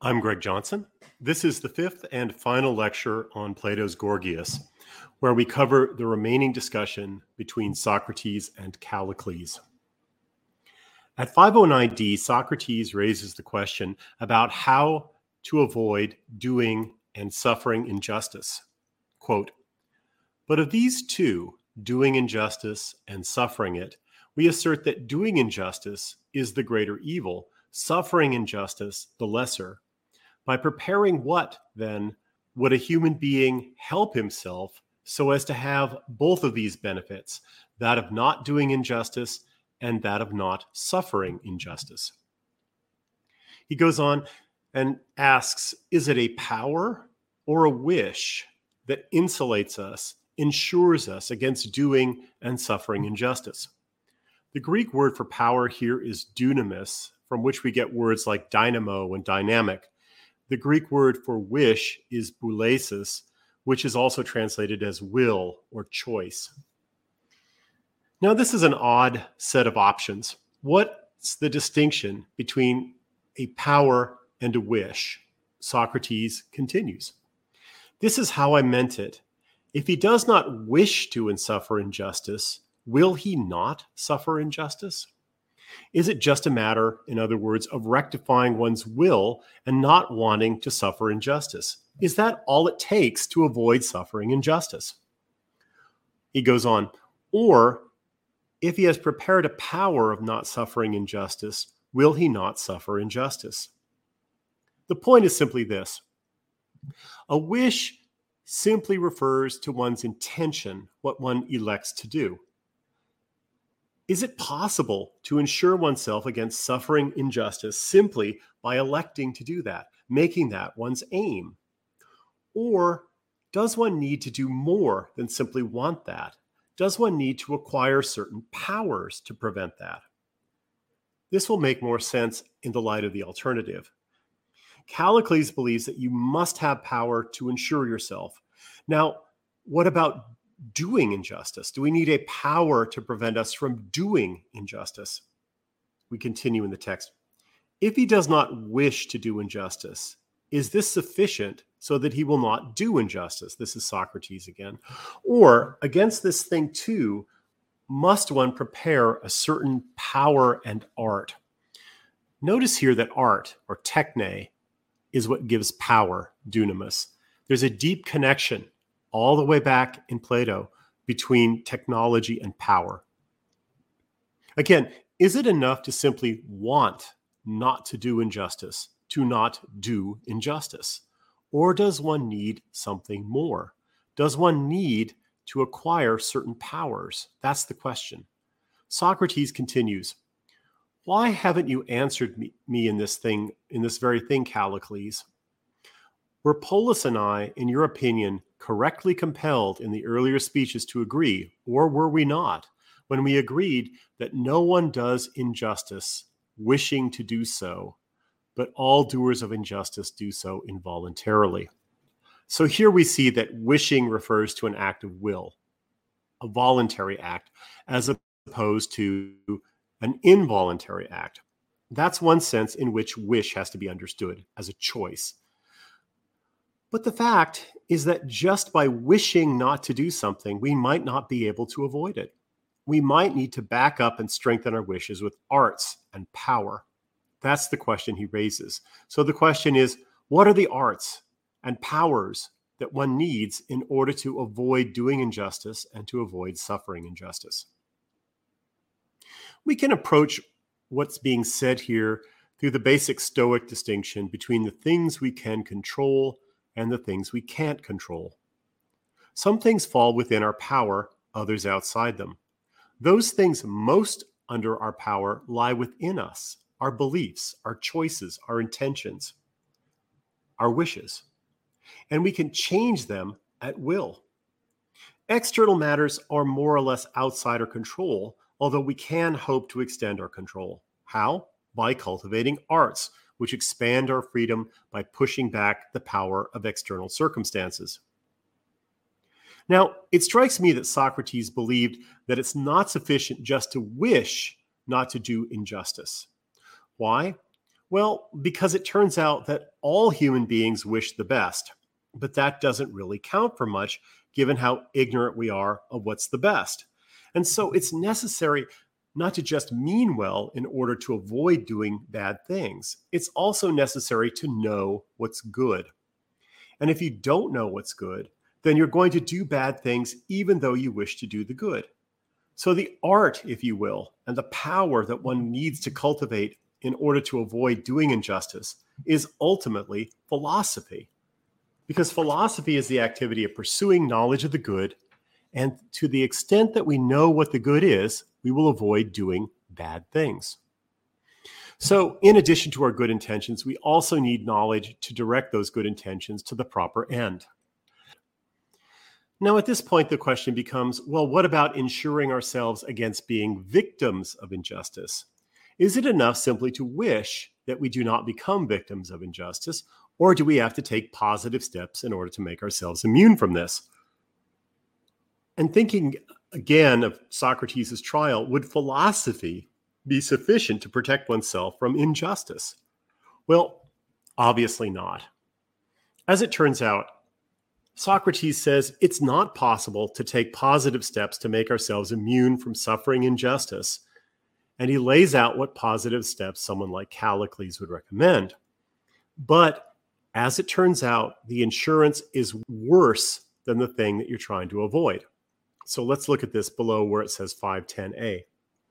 I'm Greg Johnson. This is the fifth and final lecture on Plato's Gorgias, where we cover the remaining discussion between Socrates and Callicles. At 509d, Socrates raises the question about how to avoid doing and suffering injustice. Quote, "But of these two, doing injustice and suffering it, we assert that doing injustice is the greater evil, suffering injustice the lesser. By preparing what, then, would a human being help himself so as to have both of these benefits, that of not doing injustice and that of not suffering injustice?" He goes on and asks, is it a power or a wish that insulates us, ensures us against doing and suffering injustice? The Greek word for power here is dunamis, from which we get words like dynamo and dynamic. The Greek word for wish is boulesis, which is also translated as will or choice. Now, this is an odd set of options. What's the distinction between a power and a wish? Socrates continues. This is how I meant it. If he does not wish to and suffer injustice, will he not suffer injustice? Is it just a matter, in other words, of rectifying one's will and not wanting to suffer injustice? Is that all it takes to avoid suffering injustice? He goes on, or if he has prepared a power of not suffering injustice, will he not suffer injustice? The point is simply this. A wish simply refers to one's intention, what one elects to do. Is it possible to ensure oneself against suffering injustice simply by electing to do that, making that one's aim? Or does one need to do more than simply want that? Does one need to acquire certain powers to prevent that? This will make more sense in the light of the alternative. Callicles believes that you must have power to ensure yourself. Now, what about doing injustice? Do we need a power to prevent us from doing injustice? We continue in the text. If he does not wish to do injustice, is this sufficient so that he will not do injustice? This is Socrates again. Or against this thing too, must one prepare a certain power and art? Notice here that art, or techne, is what gives power, dunamis. There's a deep connection all the way back in Plato between technology and power. Again, is it enough to simply want not to do injustice, to not do injustice? Or does one need something more? Does one need to acquire certain powers? That's the question. Socrates continues, why haven't you answered me in this very thing, Callicles? Were Polus and I, in your opinion, correctly compelled in the earlier speeches to agree, or were we not, when we agreed that no one does injustice wishing to do so, but all doers of injustice do so involuntarily? So here we see that wishing refers to an act of will, a voluntary act, as opposed to an involuntary act. That's one sense in which wish has to be understood, as a choice. But the fact is that just by wishing not to do something, we might not be able to avoid it. We might need to back up and strengthen our wishes with arts and power. That's the question he raises. So the question is, what are the arts and powers that one needs in order to avoid doing injustice and to avoid suffering injustice? We can approach what's being said here through the basic Stoic distinction between the things we can control and the things we can't control. Some things fall within our power, others outside them. Those things most under our power lie within us, our beliefs, our choices, our intentions, our wishes, and we can change them at will. External matters are more or less outside our control, although we can hope to extend our control. How? By cultivating arts, which expand our freedom by pushing back the power of external circumstances. Now, it strikes me that Socrates believed that it's not sufficient just to wish not to do injustice. Why? Well, because it turns out that all human beings wish the best, but that doesn't really count for much given how ignorant we are of what's the best. And so it's necessary not to just mean well in order to avoid doing bad things. It's also necessary to know what's good. And if you don't know what's good, then you're going to do bad things even though you wish to do the good. So the art, if you will, and the power that one needs to cultivate in order to avoid doing injustice is ultimately philosophy. Because philosophy is the activity of pursuing knowledge of the good, and to the extent that we know what the good is, we will avoid doing bad things. So, in addition to our good intentions, we also need knowledge to direct those good intentions to the proper end. Now, at this point, the question becomes, well, what about ensuring ourselves against being victims of injustice? Is it enough simply to wish that we do not become victims of injustice, or do we have to take positive steps in order to make ourselves immune from this? And thinking again of Socrates' trial, would philosophy be sufficient to protect oneself from injustice? Well, obviously not. As it turns out, Socrates says it's not possible to take positive steps to make ourselves immune from suffering injustice, and he lays out what positive steps someone like Callicles would recommend. But as it turns out, the insurance is worse than the thing that you're trying to avoid. So let's look at this below where it says 510a.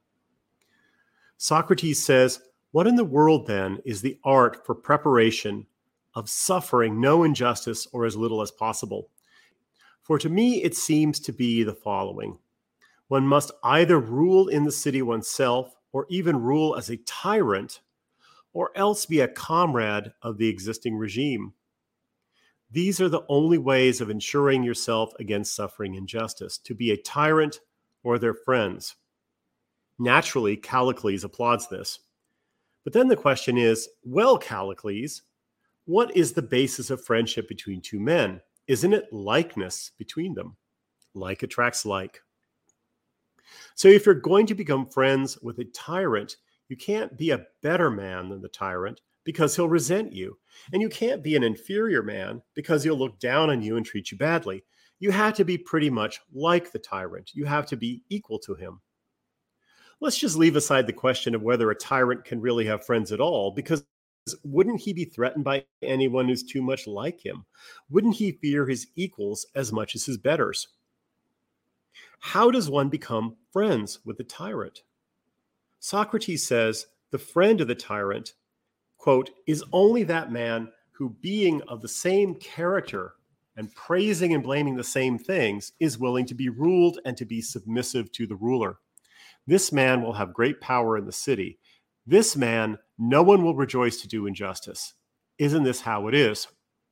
Socrates says, what in the world then is the art for preparation of suffering no injustice or as little as possible? For to me, it seems to be the following. One must either rule in the city oneself or even rule as a tyrant, or else be a comrade of the existing regime. These are the only ways of ensuring yourself against suffering injustice, to be a tyrant or their friends. Naturally, Callicles applauds this. But then the question is, well, Callicles, what is the basis of friendship between two men? Isn't it likeness between them? Like attracts like. So if you're going to become friends with a tyrant, you can't be a better man than the tyrant because he'll resent you. And you can't be an inferior man because he'll look down on you and treat you badly. You have to be pretty much like the tyrant. You have to be equal to him. Let's just leave aside the question of whether a tyrant can really have friends at all, because wouldn't he be threatened by anyone who's too much like him? Wouldn't he fear his equals as much as his betters? How does one become friends with the tyrant? Socrates says the friend of the tyrant, quote, is only that man who, being of the same character and praising and blaming the same things, is willing to be ruled and to be submissive to the ruler. This man will have great power in the city. This man, no one will rejoice to do injustice. Isn't this how it is?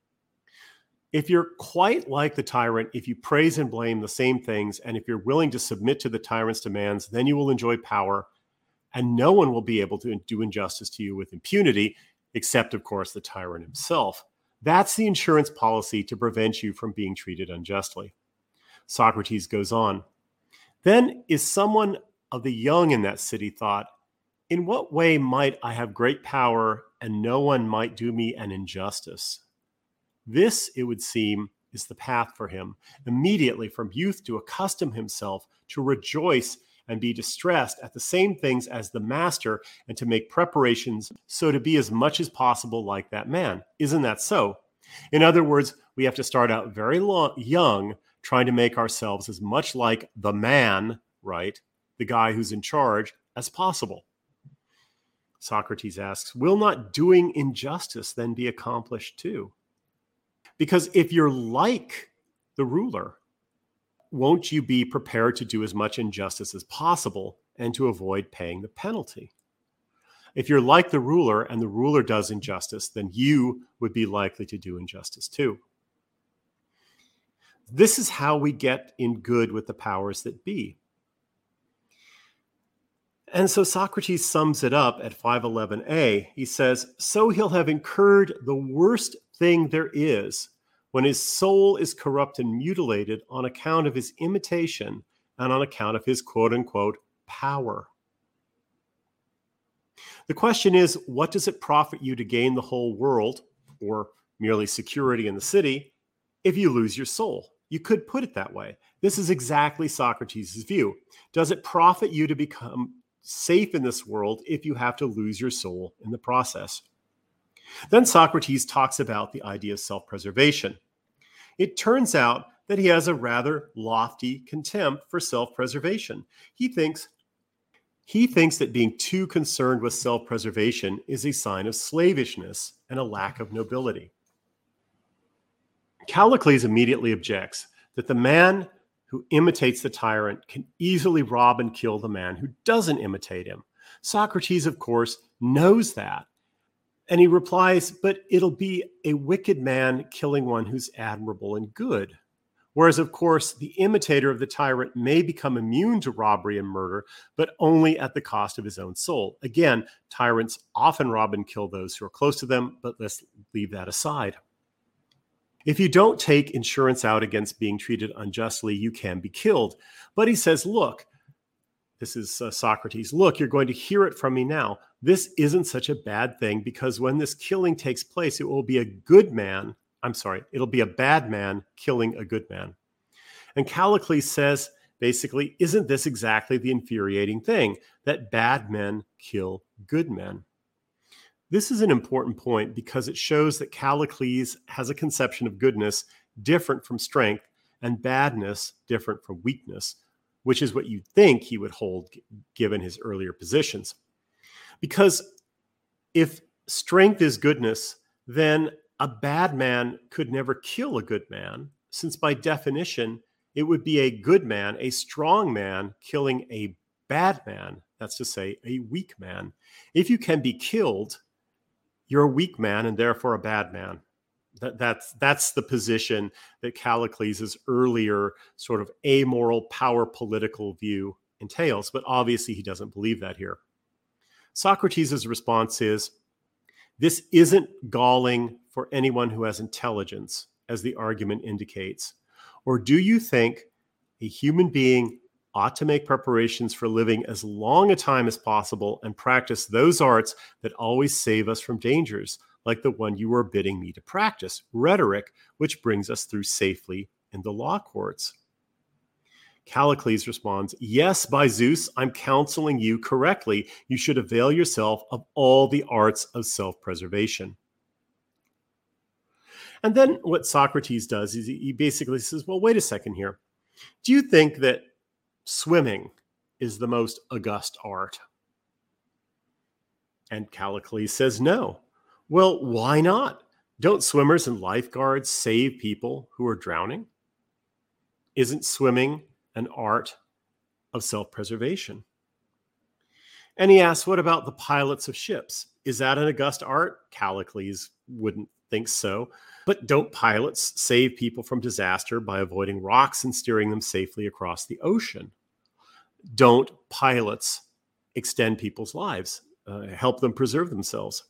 If you're quite like the tyrant, if you praise and blame the same things, and if you're willing to submit to the tyrant's demands, then you will enjoy power, and no one will be able to do injustice to you with impunity, except, of course, the tyrant himself. That's the insurance policy to prevent you from being treated unjustly. Socrates goes on. Then is someone of the young in that city thought, in what way might I have great power and no one might do me an injustice? This, it would seem, is the path for him, immediately from youth to accustom himself to rejoice and be distressed at the same things as the master and to make preparations so to be as much as possible like that man. Isn't that so? In other words, we have to start out very young, trying to make ourselves as much like the man, right, the guy who's in charge, as possible. Socrates asks, will not doing injustice then be accomplished too? Because if you're like the ruler, won't you be prepared to do as much injustice as possible and to avoid paying the penalty? If you're like the ruler and the ruler does injustice, then you would be likely to do injustice too. This is how we get in good with the powers that be. And so Socrates sums it up at 511a. He says, so he'll have incurred the worst thing there is when his soul is corrupt and mutilated on account of his imitation and on account of his quote unquote power. The question is, what does it profit you to gain the whole world, or merely security in the city, if you lose your soul? You could put it that way. This is exactly Socrates' view. Does it profit you to become safe in this world if you have to lose your soul in the process? Then Socrates talks about the idea of self-preservation. It turns out that he has a rather lofty contempt for self-preservation. He thinks that being too concerned with self-preservation is a sign of slavishness and a lack of nobility. Callicles immediately objects that the man who imitates the tyrant can easily rob and kill the man who doesn't imitate him. Socrates, of course, knows that. And he replies, but it'll be a wicked man killing one who's admirable and good. Whereas, of course, the imitator of the tyrant may become immune to robbery and murder, but only at the cost of his own soul. Again, tyrants often rob and kill those who are close to them, but let's leave that aside. If you don't take insurance out against being treated unjustly, you can be killed. But he says, look, this is Socrates, look, you're going to hear it from me now. This isn't such a bad thing, because when this killing takes place, it will be it'll be a bad man killing a good man. And Callicles says, basically, isn't this exactly the infuriating thing, that bad men kill good men? This is an important point because it shows that Callicles has a conception of goodness different from strength and badness different from weakness, which is what you'd think he would hold given his earlier positions. Because if strength is goodness, then a bad man could never kill a good man, since by definition, it would be a good man, a strong man, killing a bad man, that's to say, a weak man. If you can be killed, you're a weak man and therefore a bad man. That's the position that Callicles' earlier sort of amoral power political view entails, but obviously he doesn't believe that here. Socrates' response is, this isn't galling for anyone who has intelligence, as the argument indicates. Or do you think a human being ought to make preparations for living as long a time as possible and practice those arts that always save us from dangers, like the one you are bidding me to practice, rhetoric, which brings us through safely in the law courts? Callicles responds, yes, by Zeus, I'm counseling you correctly. You should avail yourself of all the arts of self-preservation. And then what Socrates does is he basically says, well, wait a second here. Do you think that swimming is the most august art? And Callicles says no. Well, why not? Don't swimmers and lifeguards save people who are drowning? Isn't swimming an art of self-preservation? And he asks, what about the pilots of ships? Is that an august art? Callicles wouldn't think so. But don't pilots save people from disaster by avoiding rocks and steering them safely across the ocean? Don't pilots extend people's lives, help them preserve themselves?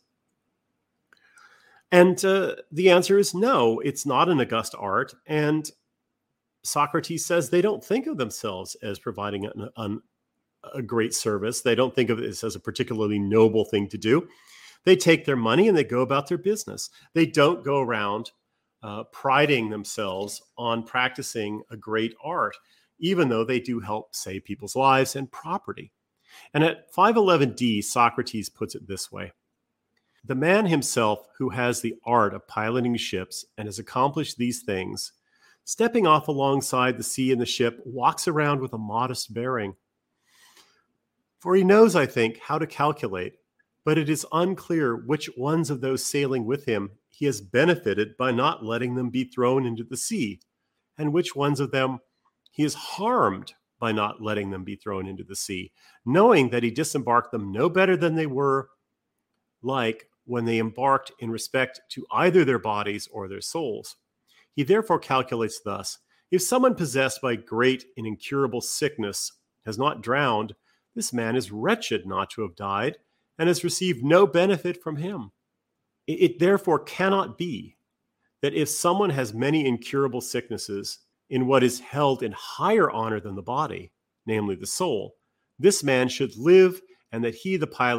And the answer is no, it's not an august art. And Socrates says they don't think of themselves as providing a great service. They don't think of this as a particularly noble thing to do. They take their money and they go about their business. They don't go around priding themselves on practicing a great art, even though they do help save people's lives and property. And at 511d, Socrates puts it this way. The man himself who has the art of piloting ships and has accomplished these things, stepping off alongside the sea in the ship, walks around with a modest bearing. For he knows, I think, how to calculate, but it is unclear which ones of those sailing with him he has benefited by not letting them be thrown into the sea, and which ones of them he is harmed by not letting them be thrown into the sea, knowing that he disembarked them no better than they were like when they embarked in respect to either their bodies or their souls. He therefore calculates thus: if someone possessed by great and incurable sickness has not drowned, this man is wretched not to have died, and has received no benefit from him. It therefore cannot be that if someone has many incurable sicknesses in what is held in higher honor than the body, namely the soul, this man should live, and that he, the pilot,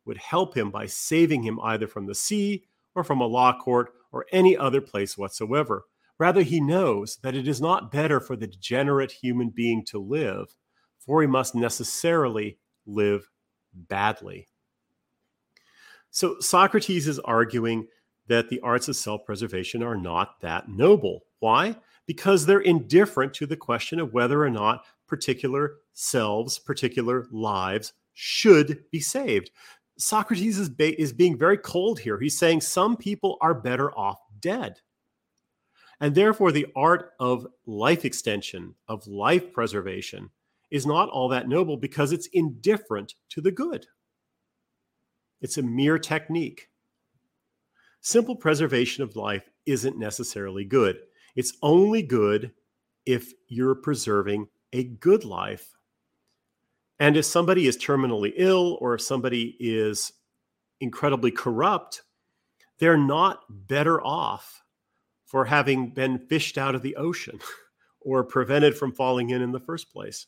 would help him by saving him either from the sea or from a law court or any other place whatsoever. Rather, he knows that it is not better for the degenerate human being to live, for he must necessarily live badly. So Socrates is arguing that the arts of self-preservation are not that noble. Why? Because they're indifferent to the question of whether or not particular selves, particular lives should be saved. Socrates is being very cold here. He's saying some people are better off dead. And therefore, the art of life extension, of life preservation, is not all that noble because it's indifferent to the good. It's a mere technique. Simple preservation of life isn't necessarily good. It's only good if you're preserving a good life. And if somebody is terminally ill or if somebody is incredibly corrupt, they're not better off for having been fished out of the ocean or prevented from falling in the first place.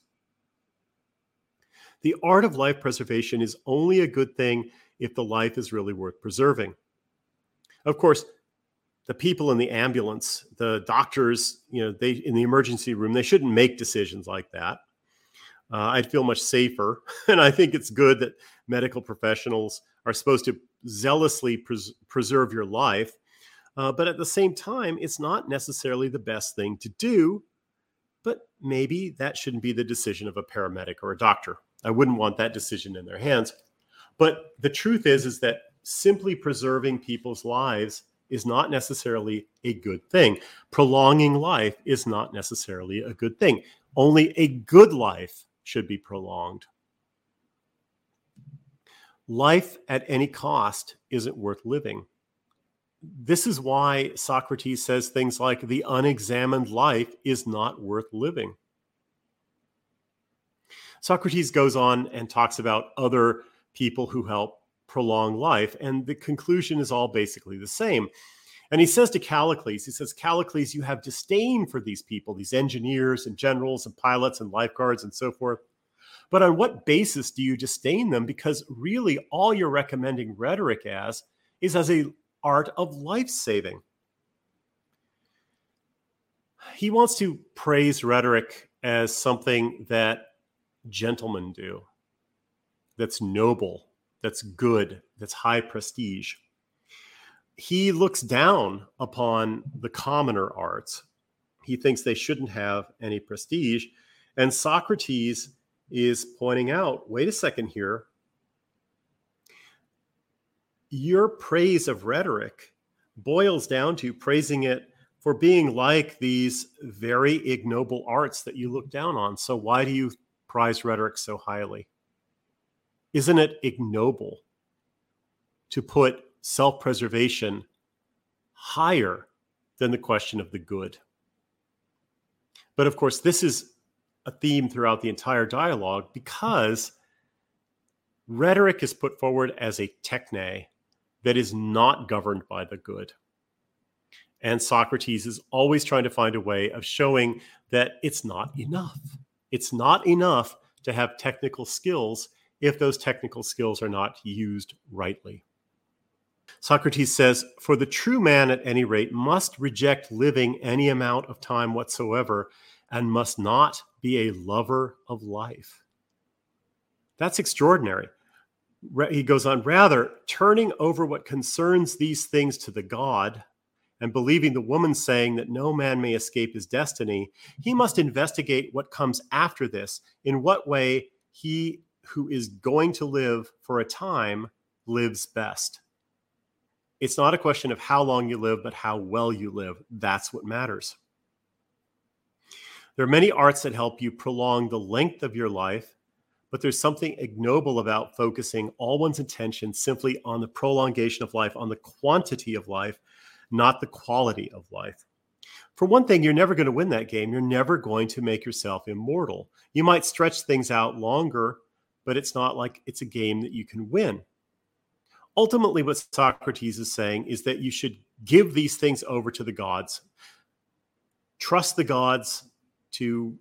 The art of life preservation is only a good thing if the life is really worth preserving. Of course, the people in the ambulance, the doctors, they in the emergency room, they shouldn't make decisions like that. I'd feel much safer. And I think it's good that medical professionals are supposed to zealously preserve your life. But at the same time, it's not necessarily the best thing to do. But maybe that shouldn't be the decision of a paramedic or a doctor. I wouldn't want that decision in their hands. But the truth is that simply preserving people's lives is not necessarily a good thing. Prolonging life is not necessarily a good thing. Only a good life should be prolonged. Life at any cost isn't worth living. This is why Socrates says things like the unexamined life is not worth living. Socrates goes on and talks about other people who help prolong life, and the conclusion is all basically the same. And he says to Callicles, Callicles, you have disdain for these people, these engineers and generals and pilots and lifeguards and so forth. But on what basis do you disdain them? Because really all you're recommending rhetoric as is as an art of life-saving. He wants to praise rhetoric as something that gentlemen do, that's noble, that's good, that's high prestige. He looks down upon the commoner arts. He thinks they shouldn't have any prestige. And Socrates is pointing out, wait a second here. Your praise of rhetoric boils down to praising it for being like these very ignoble arts that you look down on. So why do you prize rhetoric so highly? Isn't it ignoble to put self-preservation higher than the question of the good? But of course, this is a theme throughout the entire dialogue because rhetoric is put forward as a techne that is not governed by the good. And Socrates is always trying to find a way of showing that it's not enough. It's not enough to have technical skills if those technical skills are not used rightly. Socrates says, for the true man at any rate must reject living any amount of time whatsoever and must not be a lover of life. That's extraordinary. He goes on, rather, turning over what concerns these things to the God and believing the woman saying that no man may escape his destiny, he must investigate what comes after this, in what way he who is going to live for a time lives best. It's not a question of how long you live, but how well you live. That's what matters. There are many arts that help you prolong the length of your life, but there's something ignoble about focusing all one's attention simply on the prolongation of life, on the quantity of life, not the quality of life. For one thing, you're never going to win that game. You're never going to make yourself immortal. You might stretch things out longer, but it's not like it's a game that you can win. Ultimately, what Socrates is saying is that you should give these things over to the gods. Trust the gods to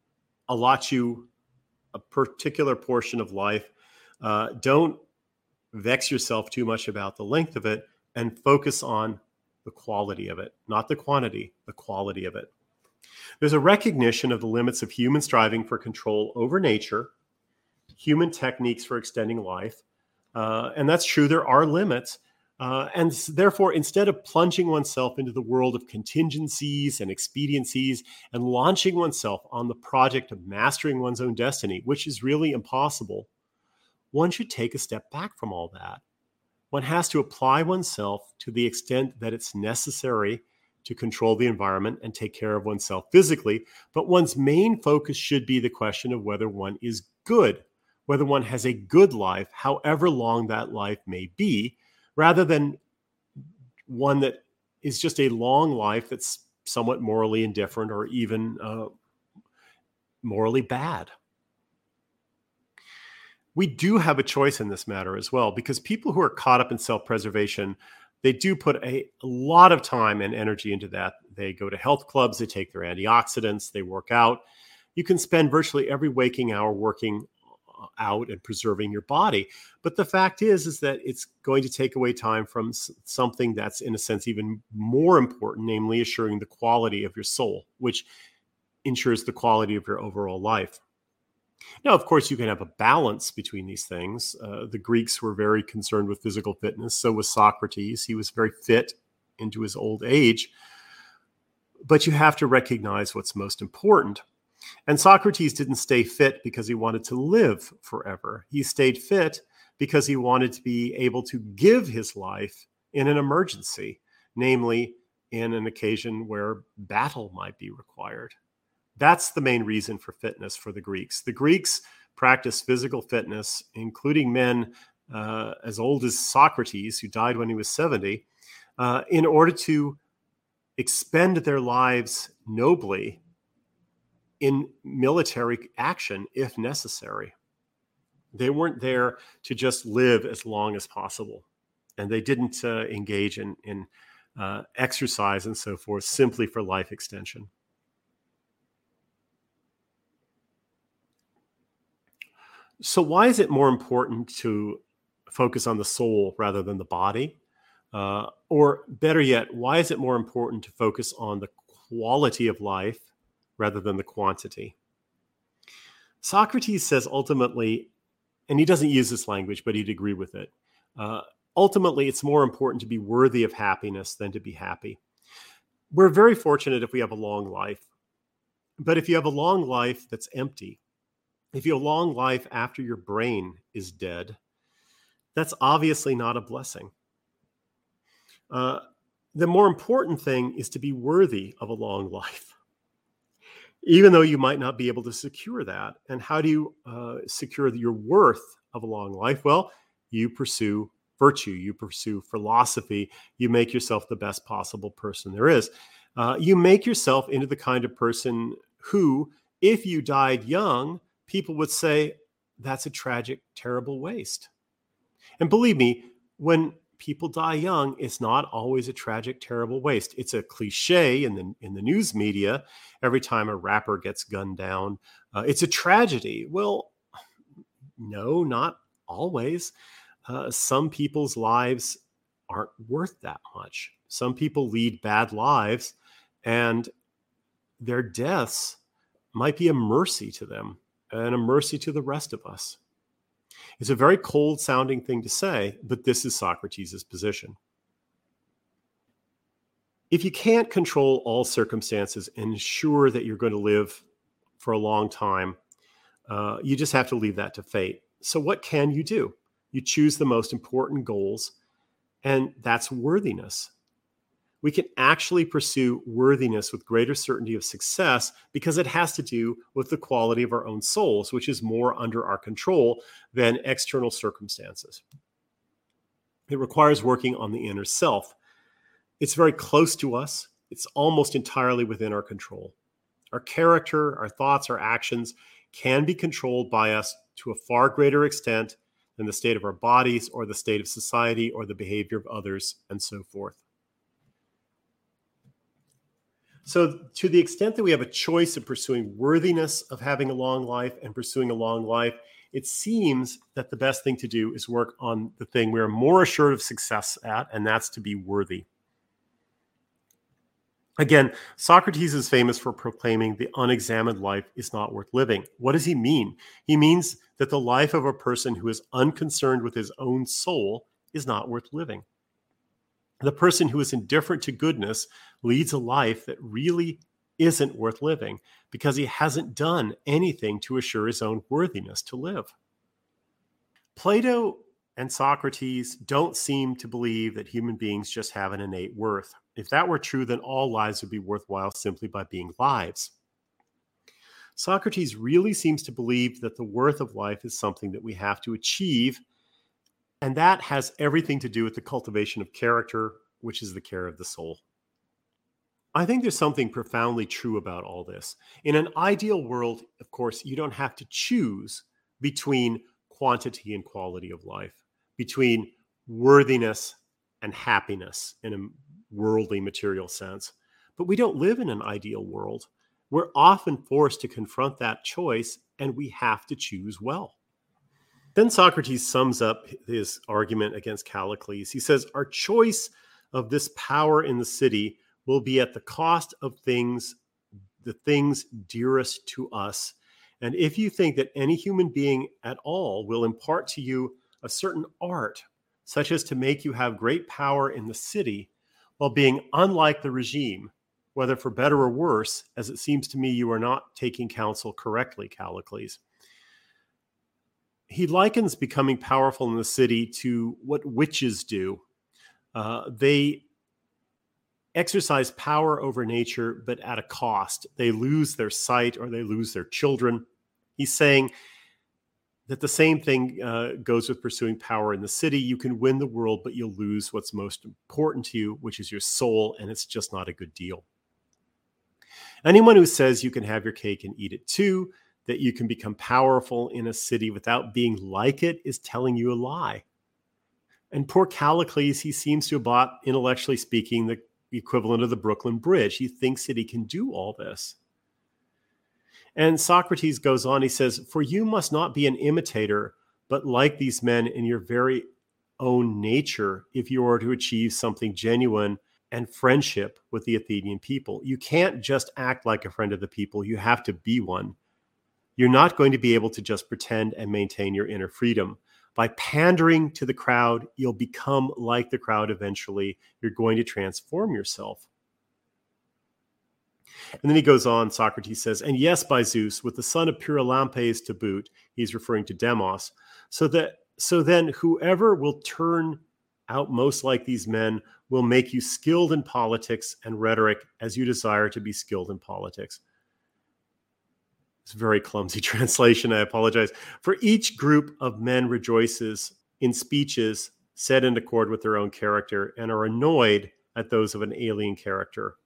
allot you a particular portion of life. Don't vex yourself too much about the length of it, and focus on the quality of it, not the quantity, the quality of it. There's a recognition of the limits of human striving for control over nature, human techniques for extending life. And that's true, there are limits. And therefore, instead of plunging oneself into the world of contingencies and expediencies and launching oneself on the project of mastering one's own destiny, which is really impossible, one should take a step back from all that. One has to apply oneself to the extent that it's necessary to control the environment and take care of oneself physically. But one's main focus should be the question of whether one is good, whether one has a good life, however long that life may be, rather than one that is just a long life that's somewhat morally indifferent or even morally bad. We do have a choice in this matter as well, because people who are caught up in self-preservation, they do put a lot of time and energy into that. They go to health clubs, they take their antioxidants, they work out. You can spend virtually every waking hour working out and preserving your body. But the fact is that it's going to take away time from something that's, in a sense, even more important, namely assuring the quality of your soul, which ensures the quality of your overall life. Now, of course, you can have a balance between these things. The Greeks were very concerned with physical fitness. So was Socrates. He was very fit into his old age. But you have to recognize what's most important. And Socrates didn't stay fit because he wanted to live forever. He stayed fit because he wanted to be able to give his life in an emergency, namely in an occasion where battle might be required. That's the main reason for fitness for the Greeks. The Greeks practiced physical fitness, including men as old as Socrates, who died when he was 70, in order to expend their lives nobly in military action if necessary. They weren't there to just live as long as possible. And they didn't engage in exercise and so forth simply for life extension. So why is it more important to focus on the soul rather than the body? Or better yet, why is it more important to focus on the quality of life rather than the quantity? Socrates says ultimately, and he doesn't use this language, but he'd agree with it. Ultimately, it's more important to be worthy of happiness than to be happy. We're very fortunate if we have a long life. But if you have a long life that's empty, if you have a long life after your brain is dead, that's obviously not a blessing. The more important thing is to be worthy of a long life, even though you might not be able to secure that. And how do you secure your worth of a long life? Well, you pursue virtue, you pursue philosophy, you make yourself the best possible person there is. You make yourself into the kind of person who, if you died young, people would say, that's a tragic, terrible waste. And believe me, when people die young, it's not always a tragic, terrible waste. It's a cliche in the news media. Every time a rapper gets gunned down, it's a tragedy. Well, no, not always. Some people's lives aren't worth that much. Some people lead bad lives, and their deaths might be a mercy to them and a mercy to the rest of us. It's a very cold sounding thing to say, but this is Socrates' position. If you can't control all circumstances and ensure that you're going to live for a long time, you just have to leave that to fate. So what can you do? You choose the most important goals, and that's worthiness. We can actually pursue worthiness with greater certainty of success because it has to do with the quality of our own souls, which is more under our control than external circumstances. It requires working on the inner self. It's very close to us. It's almost entirely within our control. Our character, our thoughts, our actions can be controlled by us to a far greater extent than the state of our bodies or the state of society or the behavior of others and so forth. So to the extent that we have a choice of pursuing worthiness of having a long life and pursuing a long life, it seems that the best thing to do is work on the thing we're more assured of success at, and that's to be worthy. Again, Socrates is famous for proclaiming the unexamined life is not worth living. What does he mean? He means that the life of a person who is unconcerned with his own soul is not worth living. The person who is indifferent to goodness leads a life that really isn't worth living because he hasn't done anything to assure his own worthiness to live. Plato and Socrates don't seem to believe that human beings just have an innate worth. If that were true, then all lives would be worthwhile simply by being lives. Socrates really seems to believe that the worth of life is something that we have to achieve, and that has everything to do with the cultivation of character, which is the care of the soul. I think there's something profoundly true about all this. In an ideal world, of course, you don't have to choose between quantity and quality of life, between worthiness and happiness in a worldly material sense. But we don't live in an ideal world. We're often forced to confront that choice, and we have to choose well. Then Socrates sums up his argument against Callicles. He says, our choice of this power in the city will be at the cost of the things dearest to us. And if you think that any human being at all will impart to you a certain art, such as to make you have great power in the city, while being unlike the regime, whether for better or worse, as it seems to me you are not taking counsel correctly, Callicles. He likens becoming powerful in the city to what witches do. They exercise power over nature, but at a cost. They lose their sight or they lose their children. He's saying that the same thing goes with pursuing power in the city. You can win the world, but you'll lose what's most important to you, which is your soul, and it's just not a good deal. Anyone who says you can have your cake and eat it too, that you can become powerful in a city without being like it, is telling you a lie. And poor Callicles, he seems to have bought, intellectually speaking, the equivalent of the Brooklyn Bridge. He thinks that he can do all this. And Socrates goes on, he says, for you must not be an imitator, but like these men in your very own nature, if you are to achieve something genuine and friendship with the Athenian people. You can't just act like a friend of the people. You have to be one. You're not going to be able to just pretend and maintain your inner freedom. By pandering to the crowd, you'll become like the crowd eventually. You're going to transform yourself. And then he goes on, Socrates says, and yes, by Zeus, with the son of Pyrilampes to boot, he's referring to Demos, so then whoever will turn out most like these men will make you skilled in politics and rhetoric as you desire to be skilled in politics. It's a very clumsy translation, I apologize. For each group of men rejoices in speeches said in accord with their own character and are annoyed at those of an alien character.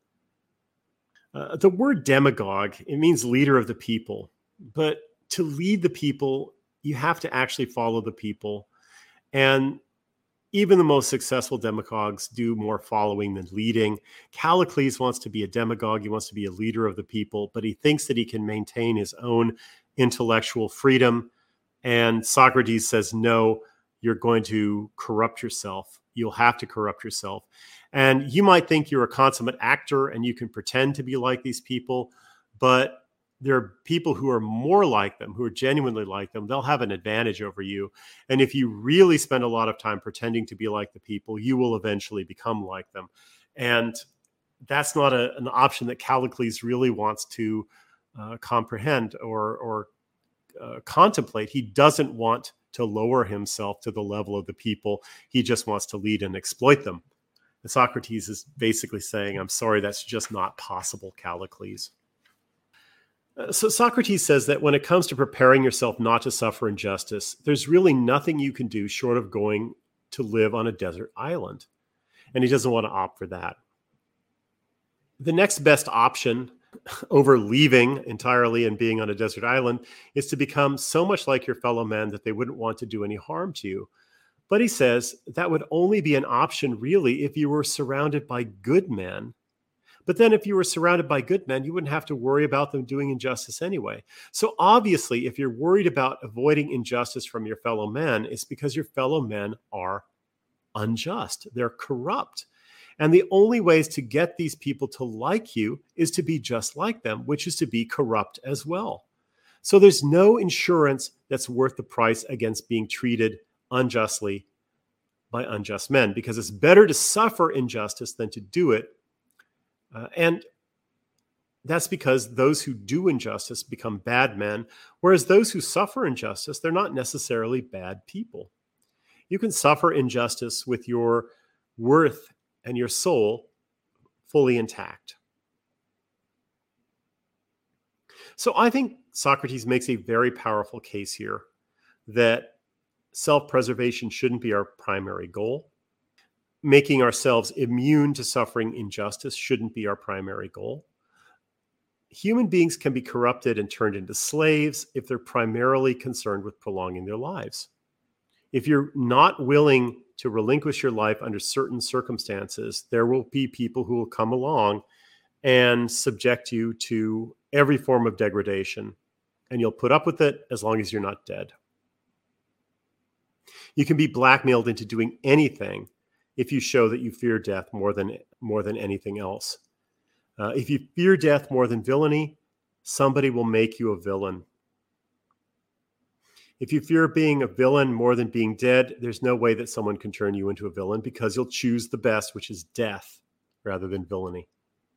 The word demagogue, it means leader of the people. But to lead the people, you have to actually follow the people. And even the most successful demagogues do more following than leading. Callicles wants to be a demagogue. He wants to be a leader of the people, but he thinks that he can maintain his own intellectual freedom. And Socrates says, no, you're going to corrupt yourself. You'll have to corrupt yourself. And you might think you're a consummate actor and you can pretend to be like these people, but there are people who are more like them, who are genuinely like them. They'll have an advantage over you. And if you really spend a lot of time pretending to be like the people, you will eventually become like them. And that's not an option that Callicles really wants to comprehend or contemplate. He doesn't want to lower himself to the level of the people. He just wants to lead and exploit them. And Socrates is basically saying, I'm sorry, that's just not possible, Callicles. So Socrates says that when it comes to preparing yourself not to suffer injustice, there's really nothing you can do short of going to live on a desert island. And he doesn't want to opt for that. The next best option over leaving entirely and being on a desert island is to become so much like your fellow men that they wouldn't want to do any harm to you. But he says that would only be an option really if you were surrounded by good men. But then if you were surrounded by good men, you wouldn't have to worry about them doing injustice anyway. So obviously, if you're worried about avoiding injustice from your fellow men, it's because your fellow men are unjust. They're corrupt. And the only ways to get these people to like you is to be just like them, which is to be corrupt as well. So there's no insurance that's worth the price against being treated unjustly by unjust men, because it's better to suffer injustice than to do it. And that's because those who do injustice become bad men, whereas those who suffer injustice, they're not necessarily bad people. You can suffer injustice with your worth and your soul fully intact. So I think Socrates makes a very powerful case here that self-preservation shouldn't be our primary goal. Making ourselves immune to suffering injustice shouldn't be our primary goal. Human beings can be corrupted and turned into slaves if they're primarily concerned with prolonging their lives. If you're not willing to relinquish your life under certain circumstances, there will be people who will come along and subject you to every form of degradation, and you'll put up with it as long as you're not dead. You can be blackmailed into doing anything if you show that you fear death more than anything else. If you fear death more than villainy, somebody will make you a villain. If you fear being a villain more than being dead, there's no way that someone can turn you into a villain, because you'll choose the best, which is death, rather than villainy.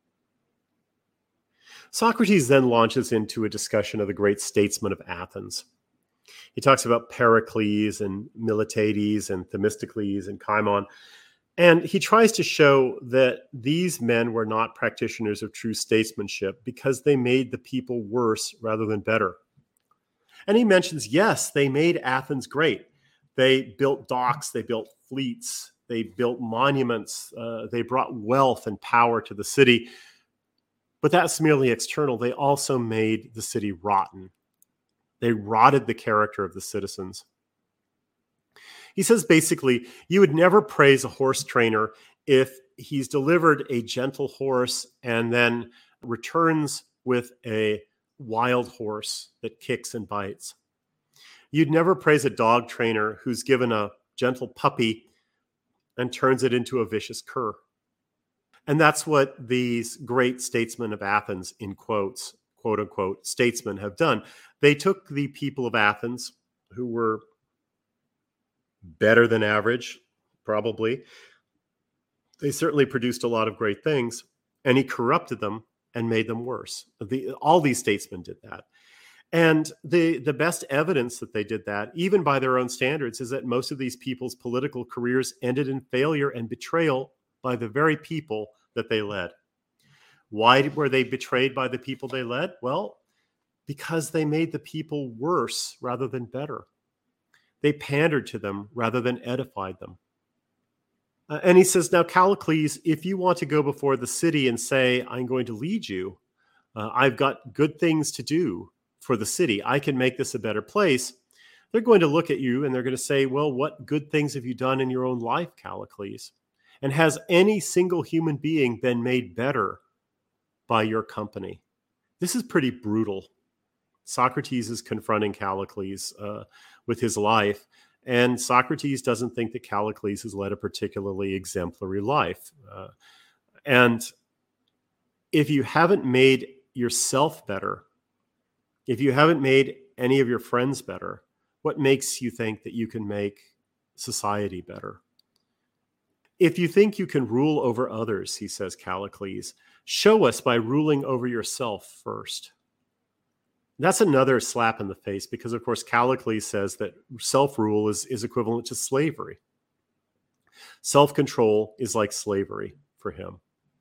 Socrates then launches into a discussion of the great statesmen of Athens. He talks about Pericles and Miltiades and Themistocles and Cimon, and he tries to show that these men were not practitioners of true statesmanship because they made the people worse rather than better. And he mentions, yes, they made Athens great. They built docks, they built fleets, they built monuments, they brought wealth and power to the city. But that's merely external. They also made the city rotten. They rotted the character of the citizens. He says basically, you would never praise a horse trainer if he's delivered a gentle horse and then returns with a wild horse that kicks and bites. You'd never praise a dog trainer who's given a gentle puppy and turns it into a vicious cur. And that's what these great statesmen of Athens, in quotes, quote unquote, statesmen, have done. They took the people of Athens, who were better than average, probably. They certainly produced a lot of great things, and he corrupted them and made them worse. All these statesmen did that. And the best evidence that they did that, even by their own standards, is that most of these people's political careers ended in failure and betrayal by the very people that they led. Why were they betrayed by the people they led? Well, because they made the people worse rather than better. They pandered to them rather than edified them. And he says, now, Callicles, if you want to go before the city and say, I'm going to lead you, I've got good things to do for the city, I can make this a better place, they're going to look at you and they're going to say, well, what good things have you done in your own life, Callicles? And has any single human being been made better by your company? This is pretty brutal. Socrates is confronting Callicles with his life, and Socrates doesn't think that Callicles has led a particularly exemplary life. And if you haven't made yourself better, if you haven't made any of your friends better, what makes you think that you can make society better? If you think you can rule over others, he says, Callicles, show us by ruling over yourself first. That's another slap in the face, because, of course, Callicles says that self-rule is equivalent to slavery. Self-control is like slavery for him.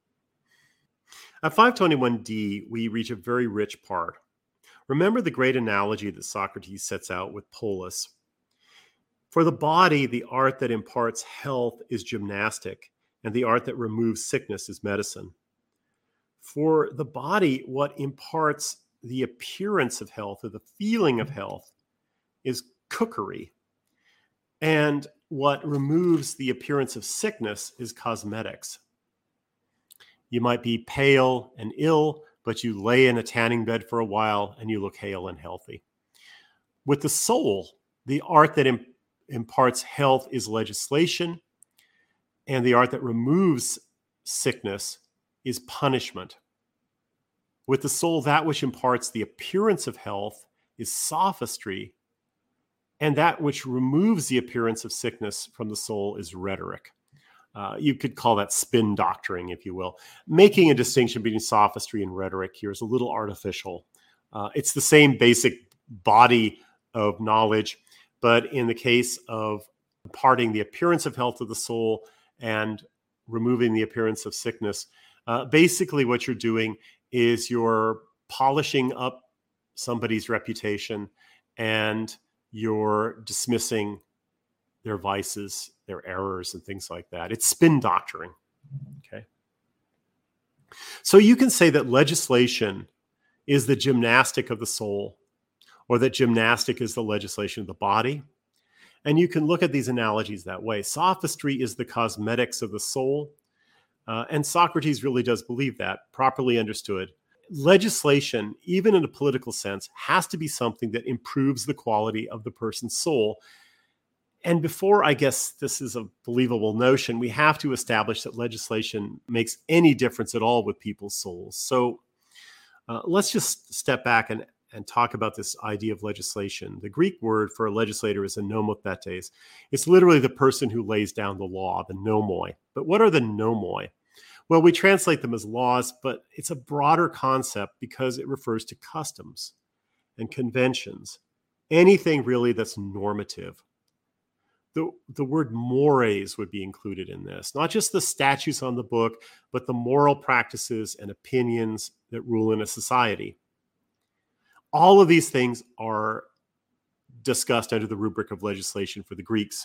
At 521d, we reach a very rich part. Remember the great analogy that Socrates sets out with Polus. For the body, the art that imparts health is gymnastic, and the art that removes sickness is medicine. For the body, what imparts the appearance of health, or the feeling of health, is cookery. And what removes the appearance of sickness is cosmetics. You might be pale and ill, but you lay in a tanning bed for a while and you look hale and healthy. With the soul, the art that imparts health is legislation, and the art that removes sickness is punishment. With the soul, that which imparts the appearance of health is sophistry, and that which removes the appearance of sickness from the soul is rhetoric. You could call that spin doctoring, if you will. Making a distinction between sophistry and rhetoric here is a little artificial. It's the same basic body of knowledge, but in the case of imparting the appearance of health to the soul and removing the appearance of sickness, basically what you're doing is you're polishing up somebody's reputation and you're dismissing their vices, their errors, and things like that. It's spin doctoring. Okay. So you can say that legislation is the gymnastic of the soul, or that gymnastic is the legislation of the body. And you can look at these analogies that way. Sophistry is the cosmetics of the soul. And Socrates really does believe that, properly understood. Legislation, even in a political sense, has to be something that improves the quality of the person's soul. And before I guess this is a believable notion, we have to establish that legislation makes any difference at all with people's souls. So let's just step back and talk about this idea of legislation. The Greek word for a legislator is a nomothetes. It's literally the person who lays down the law, the nomoi. But what are the nomoi? Well, we translate them as laws, but it's a broader concept because it refers to customs and conventions, anything really that's normative. The word mores would be included in this, not just the statutes on the book, but the moral practices and opinions that rule in a society. All of these things are discussed under the rubric of legislation for the Greeks.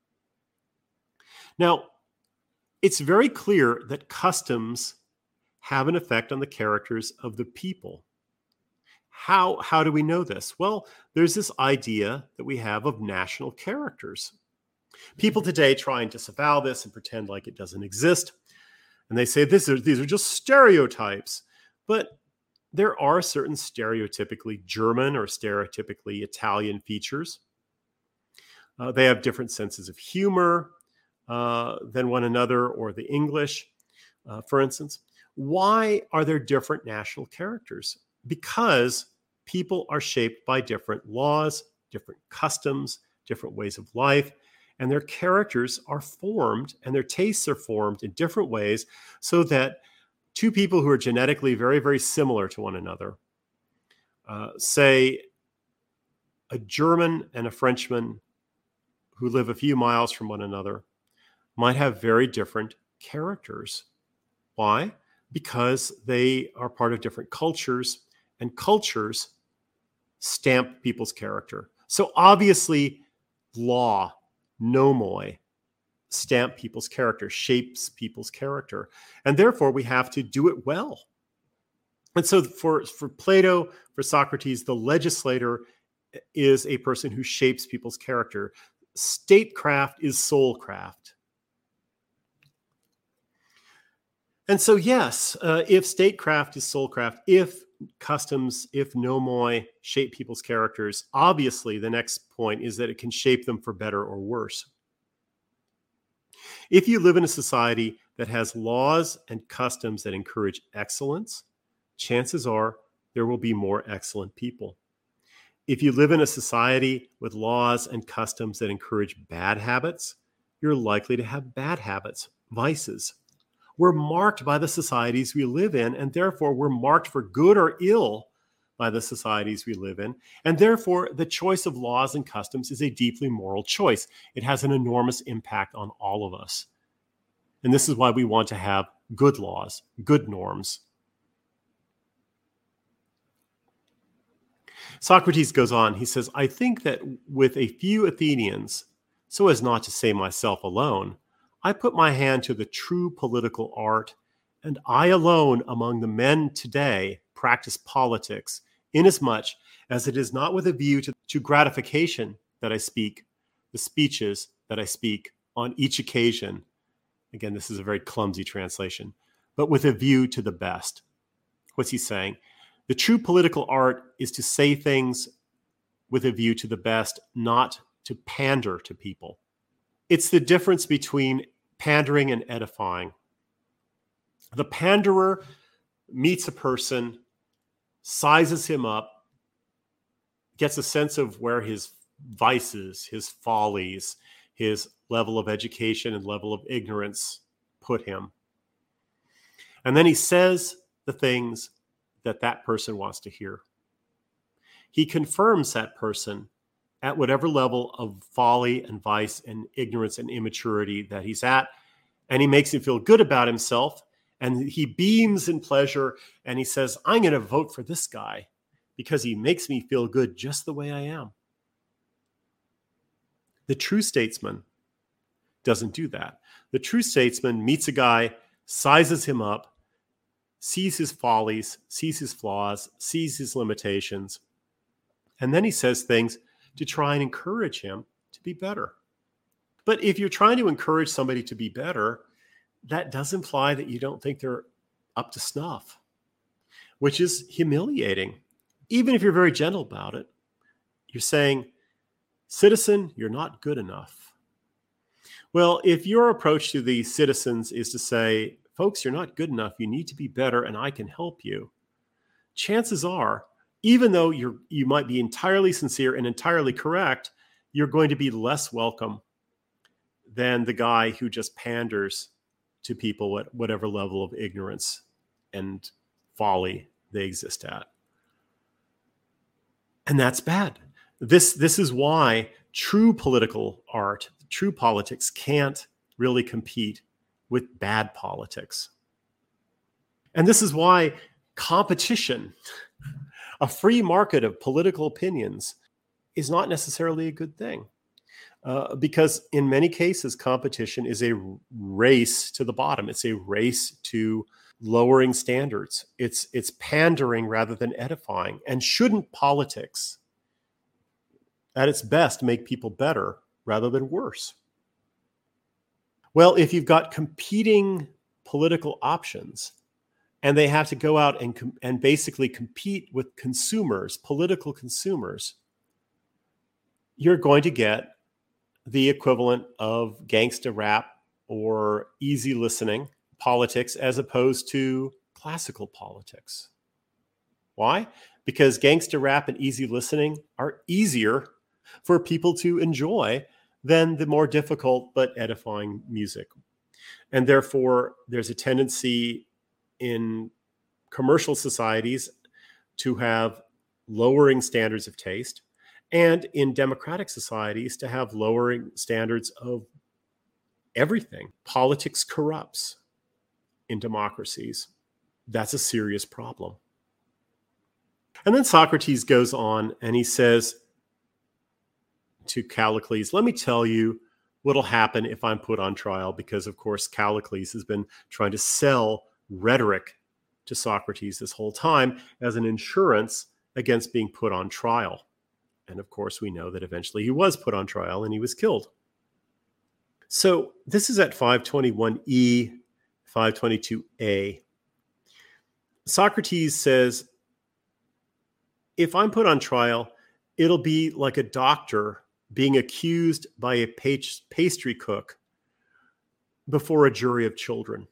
Now, it's very clear that customs have an effect on the characters of the people. How do we know this? Well, there's this idea that we have of national characters. People today try and disavow this and pretend like it doesn't exist. And they say these are just stereotypes. But there are certain stereotypically German or stereotypically Italian features. They have different senses of humor than one another, or the English, for instance. Why are there different national characters? Because people are shaped by different laws, different customs, different ways of life, and their characters are formed and their tastes are formed in different ways so that two people who are genetically very, very similar to one another, say a German and a Frenchman who live a few miles from one another, might have very different characters. Why? Because they are part of different cultures, and cultures stamp people's character. So obviously, law, nomoi, stamp people's character, shapes people's character. And therefore, we have to do it well. And so for Plato, for Socrates, the legislator is a person who shapes people's character. Statecraft is soulcraft. And so, yes, if statecraft is soulcraft, if customs, if nomoi shape people's characters, obviously the next point is that it can shape them for better or worse. If you live in a society that has laws and customs that encourage excellence, chances are there will be more excellent people. If you live in a society with laws and customs that encourage bad habits, you're likely to have bad habits, vices. We're marked by the societies we live in, and therefore we're marked for good or ill by the societies we live in. And therefore, the choice of laws and customs is a deeply moral choice. It has an enormous impact on all of us. And this is why we want to have good laws, good norms. Socrates goes on, he says, I think that with a few Athenians, so as not to say myself alone, I put my hand to the true political art, and I alone among the men today practice politics, inasmuch as it is not with a view to gratification that I speak, the speeches that I speak on each occasion. Again, this is a very clumsy translation, but with a view to the best. What's he saying? The true political art is to say things with a view to the best, not to pander to people. It's the difference between pandering and edifying. The panderer meets a person, sizes him up, gets a sense of where his vices, his follies, his level of education and level of ignorance put him. And then he says the things that that person wants to hear. He confirms that person at whatever level of folly and vice and ignorance and immaturity that he's at, and he makes him feel good about himself, and he beams in pleasure, and he says, I'm going to vote for this guy because he makes me feel good just the way I am. The true statesman doesn't do that. The true statesman meets a guy, sizes him up, sees his follies, sees his flaws, sees his limitations, and then he says things to try and encourage him to be better. But if you're trying to encourage somebody to be better, that does imply that you don't think they're up to snuff, which is humiliating. Even if you're very gentle about it, you're saying, citizen, you're not good enough. Well, if your approach to the citizens is to say, folks, you're not good enough, you need to be better, and I can help you, chances are, even though you might be entirely sincere and entirely correct, you're going to be less welcome than the guy who just panders to people at whatever level of ignorance and folly they exist at. And that's bad. This is why true political art, true politics can't really compete with bad politics. And this is why competition, a free market of political opinions, is not necessarily a good thing. Because in many cases, competition is a race to the bottom. It's a race to lowering standards. It's pandering rather than edifying. And shouldn't politics, at its best, make people better rather than worse? Well, if you've got competing political options and they have to go out and basically compete with consumers, political consumers, you're going to get the equivalent of gangsta rap or easy listening politics as opposed to classical politics. Why? Because gangsta rap and easy listening are easier for people to enjoy than the more difficult but edifying music. And therefore, there's a tendency in commercial societies to have lowering standards of taste, and in democratic societies to have lowering standards of everything. Politics corrupts in democracies. That's a serious problem. And then Socrates goes on and he says to Callicles, let me tell you what'll happen if I'm put on trial, because of course Callicles has been trying to sell rhetoric to Socrates this whole time as an insurance against being put on trial. And of course, we know that eventually he was put on trial and he was killed. So this is at 521e, 522a. Socrates says, if I'm put on trial, it'll be like a doctor being accused by a pastry cook before a jury of children.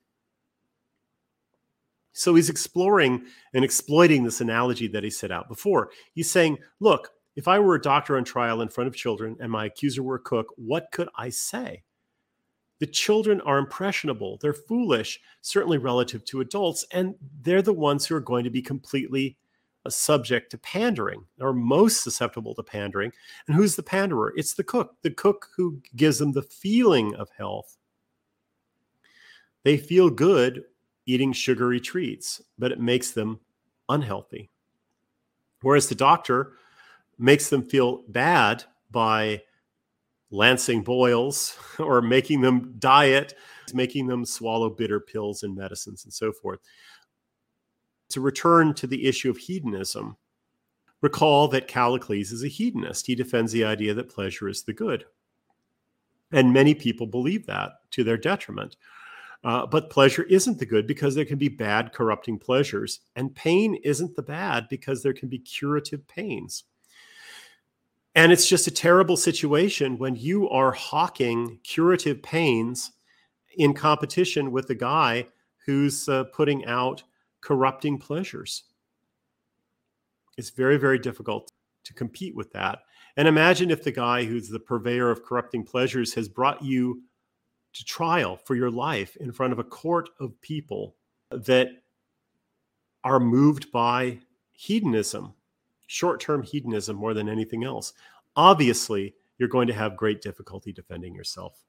So he's exploring and exploiting this analogy that he set out before. He's saying, look, if I were a doctor on trial in front of children and my accuser were a cook, what could I say? The children are impressionable. They're foolish, certainly relative to adults, and they're the ones who are going to be completely subject to pandering, or most susceptible to pandering. And who's the panderer? It's the cook who gives them the feeling of health. They feel good eating sugary treats, but it makes them unhealthy. Whereas the doctor makes them feel bad by lancing boils or making them diet, making them swallow bitter pills and medicines and so forth. To return to the issue of hedonism, recall that Callicles is a hedonist. He defends the idea that pleasure is the good. And many people believe that to their detriment. But pleasure isn't the good because there can be bad, corrupting pleasures. And pain isn't the bad because there can be curative pains. And it's just a terrible situation when you are hawking curative pains in competition with the guy who's putting out corrupting pleasures. It's very, very difficult to compete with that. And imagine if the guy who's the purveyor of corrupting pleasures has brought you to trial for your life in front of a court of people that are moved by hedonism, short-term hedonism more than anything else. Obviously, you're going to have great difficulty defending yourself.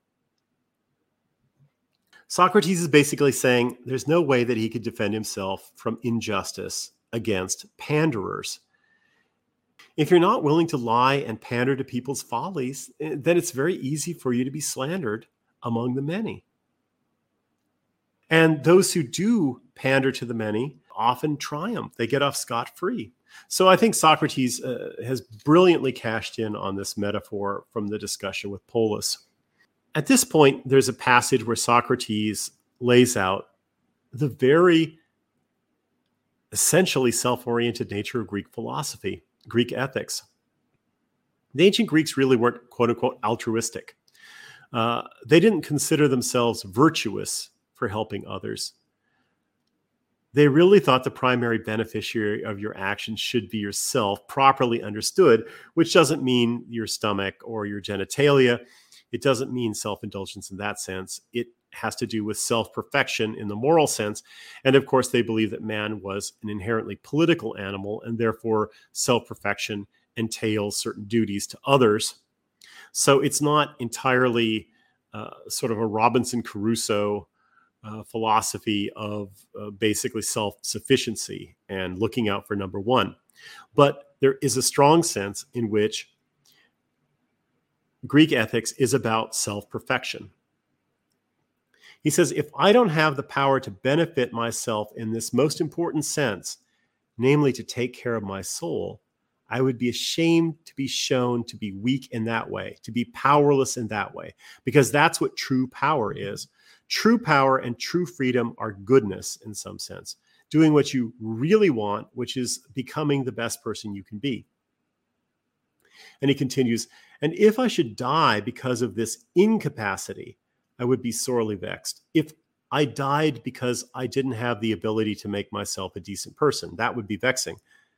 Socrates is basically saying there's no way that he could defend himself from injustice against panderers. If you're not willing to lie and pander to people's follies, then it's very easy for you to be slandered among the many. And those who do pander to the many often triumph. They get off scot-free. So I think Socrates has brilliantly cashed in on this metaphor from the discussion with Polus. At this point, there's a passage where Socrates lays out the very essentially self-oriented nature of Greek philosophy, Greek ethics. The ancient Greeks really weren't, quote unquote, altruistic. They didn't consider themselves virtuous for helping others. They really thought the primary beneficiary of your actions should be yourself, properly understood, which doesn't mean your stomach or your genitalia. It doesn't mean self-indulgence in that sense. It has to do with self-perfection in the moral sense. And of course, they believed that man was an inherently political animal, and therefore self-perfection entails certain duties to others. So it's not entirely sort of a Robinson Crusoe philosophy of basically self-sufficiency and looking out for number one. But there is a strong sense in which Greek ethics is about self-perfection. He says, if I don't have the power to benefit myself in this most important sense, namely to take care of my soul, I would be ashamed to be shown to be weak in that way, to be powerless in that way, because that's what true power is. True power and true freedom are goodness in some sense, doing what you really want, which is becoming the best person you can be. And he continues, and if I should die because of this incapacity, I would be sorely vexed. If I died because I didn't have the ability to make myself a decent person, that would be vexing.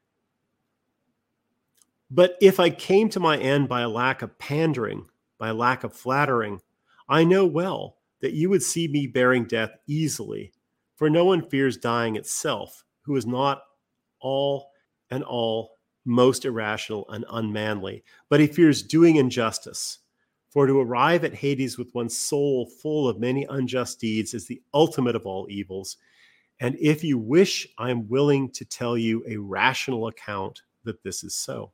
But if I came to my end by a lack of pandering, by a lack of flattering, I know well that you would see me bearing death easily, for no one fears dying itself, who is not all most irrational and unmanly, but he fears doing injustice. For to arrive at Hades with one's soul full of many unjust deeds is the ultimate of all evils. And if you wish, I am willing to tell you a rational account that this is so.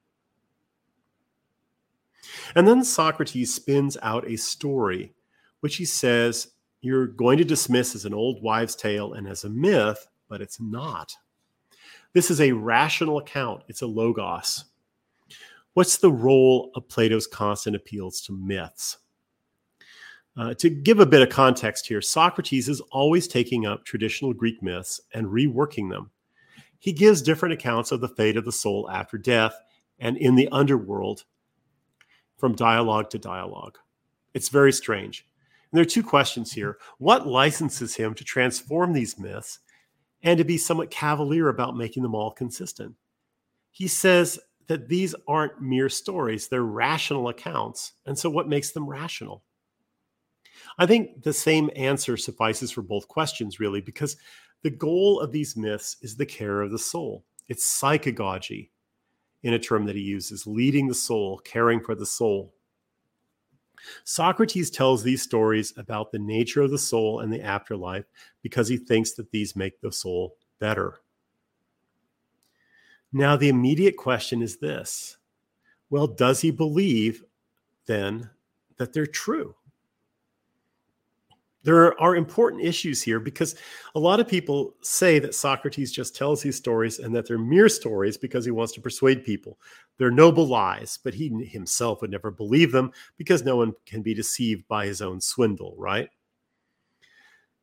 And then Socrates spins out a story, which he says you're going to dismiss as an old wives' tale and as a myth, but it's not. This is a rational account. It's a logos. What's the role of Plato's constant appeals to myths? To give a bit of context here, Socrates is always taking up traditional Greek myths and reworking them. He gives different accounts of the fate of the soul after death and in the underworld from dialogue to dialogue. It's very strange. And there are two questions here. What licenses him to transform these myths and to be somewhat cavalier about making them all consistent? He says that these aren't mere stories, they're rational accounts. And so what makes them rational? I think the same answer suffices for both questions, really, because the goal of these myths is the care of the soul. It's psychagogy, in a term that he uses, leading the soul, caring for the soul. Socrates tells these stories about the nature of the soul and the afterlife because he thinks that these make the soul better. Now, the immediate question is this. Well, does he believe, then, that they're true? There are important issues here because a lot of people say that Socrates just tells these stories and that they're mere stories because he wants to persuade people. They're noble lies, but he himself would never believe them because no one can be deceived by his own swindle, right?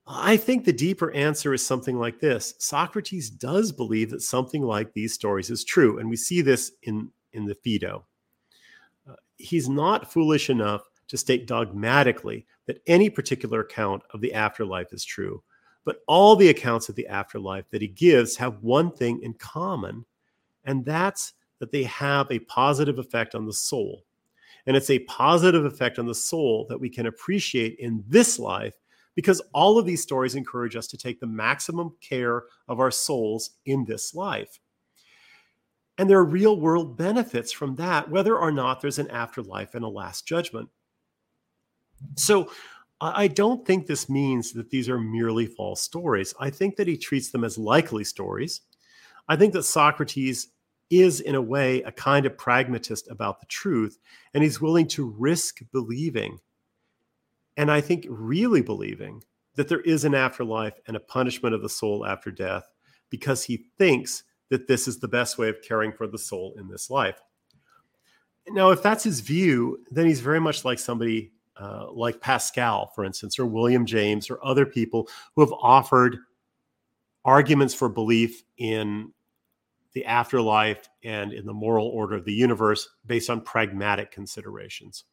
I think the deeper answer is something like this. Socrates does believe that something like these stories is true, and we see this in the Phaedo. He's not foolish enough to state dogmatically that any particular account of the afterlife is true, but all the accounts of the afterlife that he gives have one thing in common, and that's that they have a positive effect on the soul. And it's a positive effect on the soul that we can appreciate in this life, because all of these stories encourage us to take the maximum care of our souls in this life. And there are real world benefits from that, whether or not there's an afterlife and a last judgment. So I don't think this means that these are merely false stories. I think that he treats them as likely stories. I think that Socrates is, in a way, a kind of pragmatist about the truth, and he's willing to risk believing, and I think really believing, that there is an afterlife and a punishment of the soul after death, because he thinks that this is the best way of caring for the soul in this life. Now, if that's his view, then he's very much like somebody like Pascal, for instance, or William James, or other people who have offered arguments for belief in the afterlife and in the moral order of the universe based on pragmatic considerations.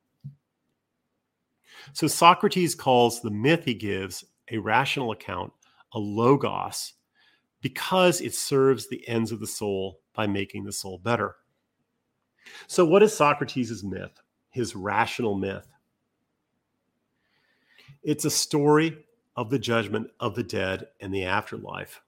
So Socrates calls the myth he gives a rational account, a logos, because it serves the ends of the soul by making the soul better. So what is Socrates' myth, his rational myth? It's a story of the judgment of the dead and the afterlife.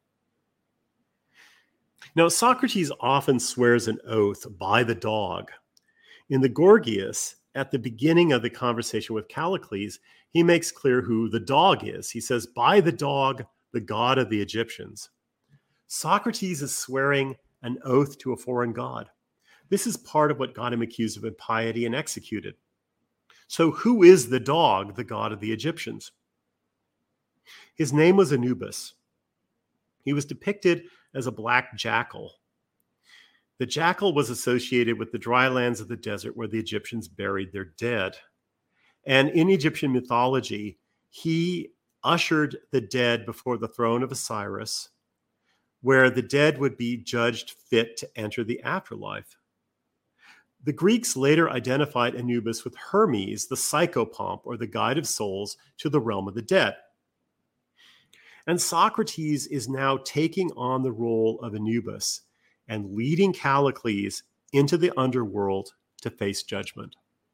Now, Socrates often swears an oath by the dog. In the Gorgias, at the beginning of the conversation with Callicles, he makes clear who the dog is. He says, "By the dog, the god of the Egyptians." Socrates is swearing an oath to a foreign god. This is part of what got him accused of impiety and executed. So who is the dog, the god of the Egyptians? His name was Anubis. He was depicted as a black jackal. The jackal was associated with the dry lands of the desert where the Egyptians buried their dead. And in Egyptian mythology, he ushered the dead before the throne of Osiris, where the dead would be judged fit to enter the afterlife. The Greeks later identified Anubis with Hermes, the psychopomp, or the guide of souls, to the realm of the dead. And Socrates is now taking on the role of Anubis and leading Callicles into the underworld to face judgment.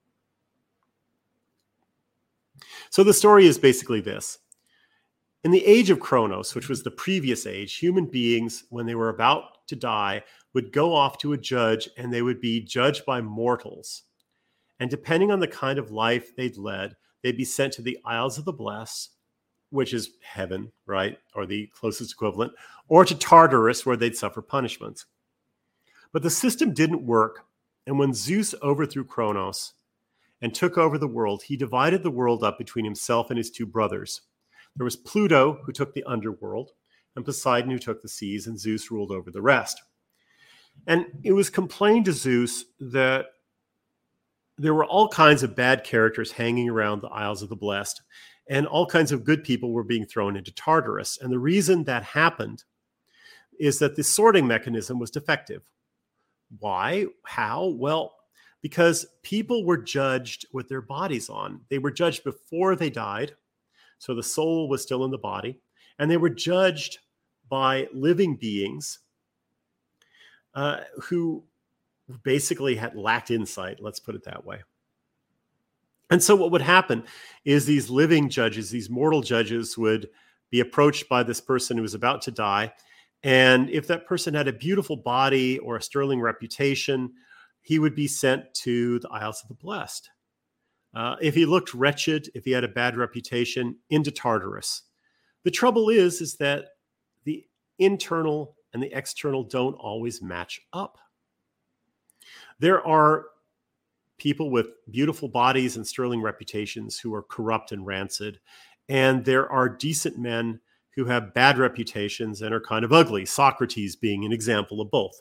So the story is basically this. In the age of Kronos, which was the previous age, human beings, when they were about to die, would go off to a judge, and they would be judged by mortals. And depending on the kind of life they'd led, they'd be sent to the Isles of the Blessed, which is heaven, right? Or the closest equivalent, or to Tartarus, where they'd suffer punishments. But the system didn't work. And when Zeus overthrew Kronos and took over the world, he divided the world up between himself and his two brothers. There was Pluto, who took the underworld, and Poseidon, who took the seas, and Zeus ruled over the rest. And it was complained to Zeus that there were all kinds of bad characters hanging around the Isles of the Blessed, and all kinds of good people were being thrown into Tartarus. And the reason that happened is that the sorting mechanism was defective. Why? How? Well, because people were judged with their bodies on. They were judged before they died, so the soul was still in the body, and they were judged by living beings who basically had lacked insight, let's put it that way. And so what would happen is these living judges, these mortal judges, would be approached by this person who was about to die. And if that person had a beautiful body or a sterling reputation, he would be sent to the Isles of the Blessed. If he looked wretched, if he had a bad reputation, into Tartarus. The trouble is that the internal and the external don't always match up. There are people with beautiful bodies and sterling reputations who are corrupt and rancid, and there are decent men who have bad reputations and are kind of ugly, Socrates being an example of both.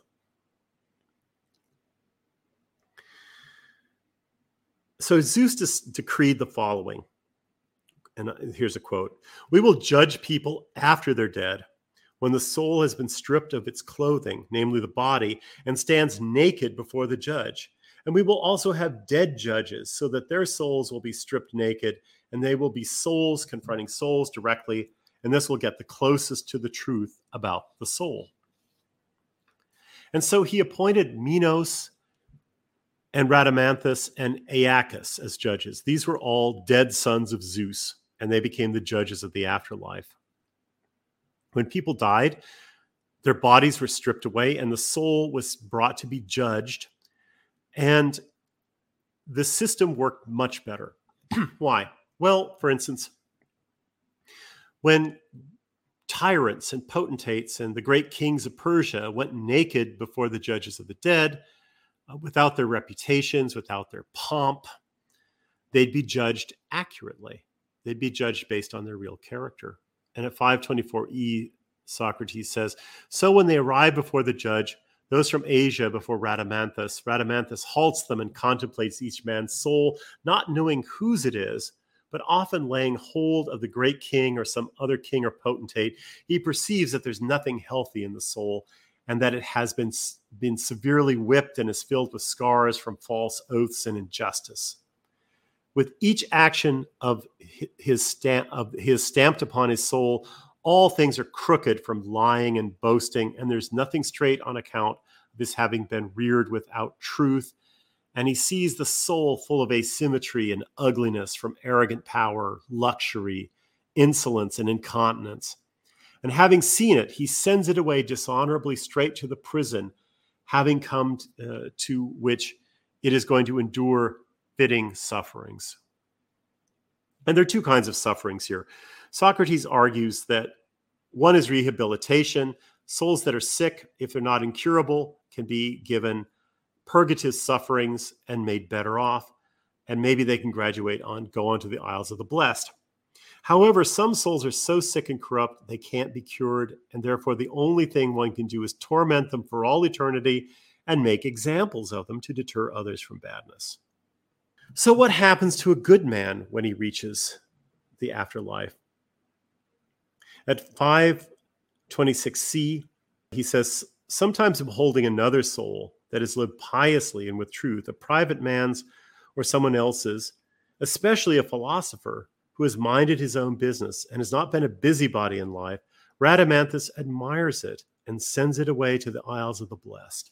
So Zeus decreed the following. And here's a quote: "We will judge people after they're dead, when the soul has been stripped of its clothing, namely the body, and stands naked before the judge. And we will also have dead judges, so that their souls will be stripped naked, and they will be souls confronting souls directly, and this will get the closest to the truth about the soul." And so he appointed Minos and Rhadamanthus and Aeacus as judges. These were all dead sons of Zeus, and they became the judges of the afterlife. When people died, their bodies were stripped away and the soul was brought to be judged. And the system worked much better. Why? Well, for instance, when tyrants and potentates and the great kings of Persia went naked before the judges of the dead, without their reputations, without their pomp, they'd be judged accurately. They'd be judged based on their real character. And at 524e, Socrates says, "So when they arrive before the judge, those from Asia before Rhadamanthus halts them and contemplates each man's soul, not knowing whose it is, but often laying hold of the great king or some other king or potentate, he perceives that there's nothing healthy in the soul, and that it has been severely whipped and is filled with scars from false oaths and injustice. With each action of his stamped upon his soul, all things are crooked from lying and boasting, and there's nothing straight on account of his having been reared without truth. And he sees the soul full of asymmetry and ugliness from arrogant power, luxury, insolence, and incontinence. And having seen it, he sends it away dishonorably straight to the prison, having come to which it is going to endure fitting sufferings." And there are two kinds of sufferings here. Socrates argues that one is rehabilitation. Souls that are sick, if they're not incurable, can be given purgative sufferings and made better off, and maybe they can go on to the Isles of the Blessed. However, some souls are so sick and corrupt they can't be cured, and therefore the only thing one can do is torment them for all eternity and make examples of them to deter others from badness. So what happens to a good man when he reaches the afterlife? At 526c, he says, "Sometimes beholding another soul that has lived piously and with truth, a private man's or someone else's, especially a philosopher who has minded his own business and has not been a busybody in life, Rhadamanthus admires it and sends it away to the Isles of the Blessed."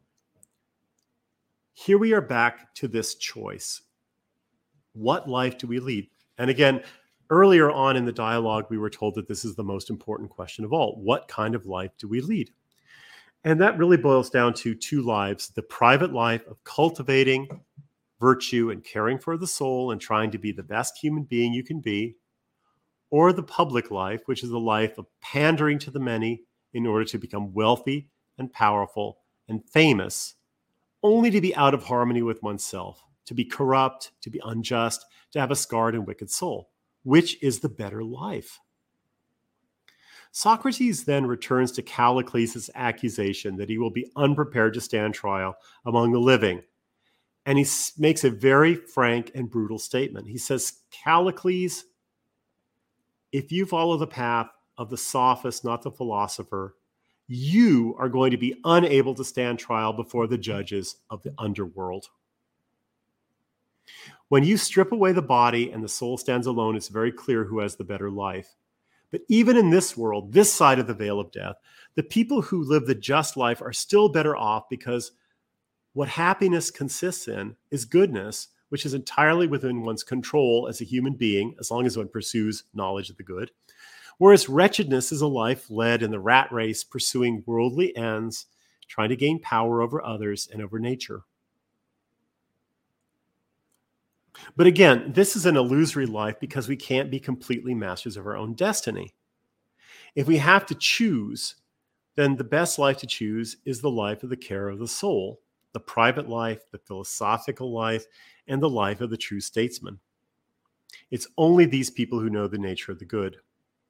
Here we are back to this choice. What life do we lead? And again, earlier on in the dialogue, we were told that this is the most important question of all. What kind of life do we lead? And that really boils down to two lives: the private life of cultivating virtue and caring for the soul and trying to be the best human being you can be, or the public life, which is the life of pandering to the many in order to become wealthy and powerful and famous, only to be out of harmony with oneself, to be corrupt, to be unjust, to have a scarred and wicked soul. Which is the better life? Socrates then returns to Callicles' accusation that he will be unprepared to stand trial among the living. And he makes a very frank and brutal statement. He says, "Callicles, if you follow the path of the sophist, not the philosopher, you are going to be unable to stand trial before the judges of the underworld. When you strip away the body and the soul stands alone, it's very clear who has the better life. But even in this world, this side of the veil of death, the people who live the just life are still better off, because what happiness consists in is goodness, which is entirely within one's control as a human being, as long as one pursues knowledge of the good. Whereas wretchedness is a life led in the rat race, pursuing worldly ends, trying to gain power over others and over nature." But again, this is an illusory life because we can't be completely masters of our own destiny. If we have to choose, then the best life to choose is the life of the care of the soul, the private life, the philosophical life, and the life of the true statesman. It's only these people who know the nature of the good.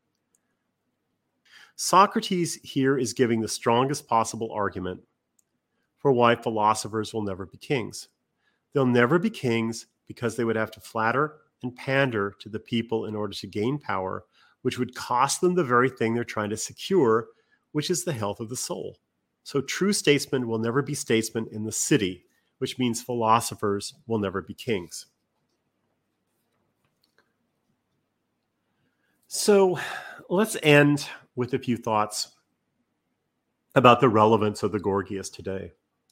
Socrates here is giving the strongest possible argument for why philosophers will never be kings. They'll never be kings because they would have to flatter and pander to the people in order to gain power, which would cost them the very thing they're trying to secure, which is the health of the soul. So true statesmen will never be statesmen in the city, which means philosophers will never be kings. So let's end with a few thoughts about the relevance of the Gorgias today.